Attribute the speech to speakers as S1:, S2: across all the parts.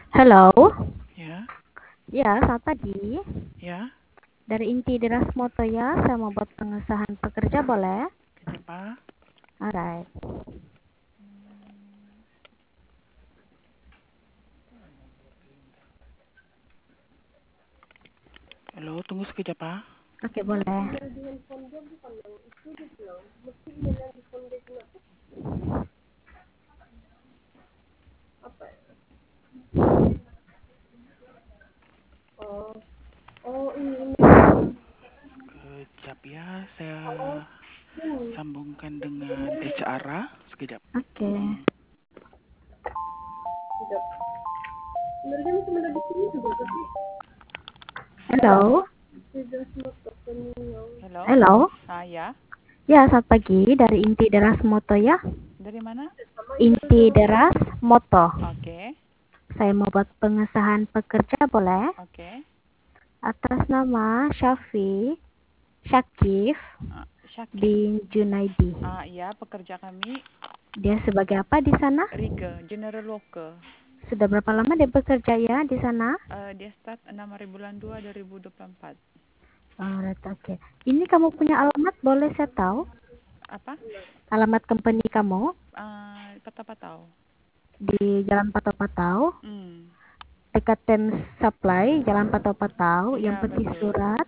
S1: Halo,
S2: Ya,
S1: ya selamat pagi.
S2: ya,
S1: Dari Inti Deras Moto ya, saya mau buat pengesahan pekerja boleh?
S2: kenapa?
S1: Alright.
S2: Halo, tunggu sekejap, Pak.
S1: Oke, boleh.
S2: Sekejap ya, saya sambungkan dengan HR. Sekejap.
S1: Oke. Halo,
S2: Halo,
S1: halo.
S2: ya.
S1: Ya, selamat pagi. Dari Inti Deras Moto ya.
S2: Dari mana?
S1: Inti Deras Moto.
S2: Oke,
S1: Saya mau buat pengesahan pekerja boleh?
S2: oke.
S1: Atas nama Syakif
S2: Syakif.
S1: bin Junaidi.
S2: Ya, pekerja kami
S1: Dia sebagai apa di sana?
S2: Riga, General Worker.
S1: Sudah berapa lama dia bekerja ya di sana?
S2: Dia start 6 hari bulan 2 2024.
S1: Alright, oke. Ini kamu punya alamat, boleh saya tahu?
S2: Apa?
S1: Alamat company kamu
S2: Patau-patau.
S1: di Jalan Patau-Patau,
S2: Hmm,
S1: dekat Thames Supply, Jalan Patau-Patau, yang
S2: iya
S1: peti
S2: betul.
S1: surat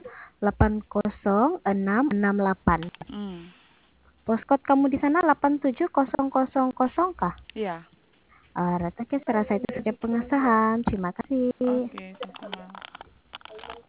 S1: 80668.
S2: Hmm,
S1: Postcode kamu di sana 87000 kah?
S2: iya.
S1: Alright, oke, saya rasa itu saja pengesahan. Terima kasih.
S2: Oke, sama-sama.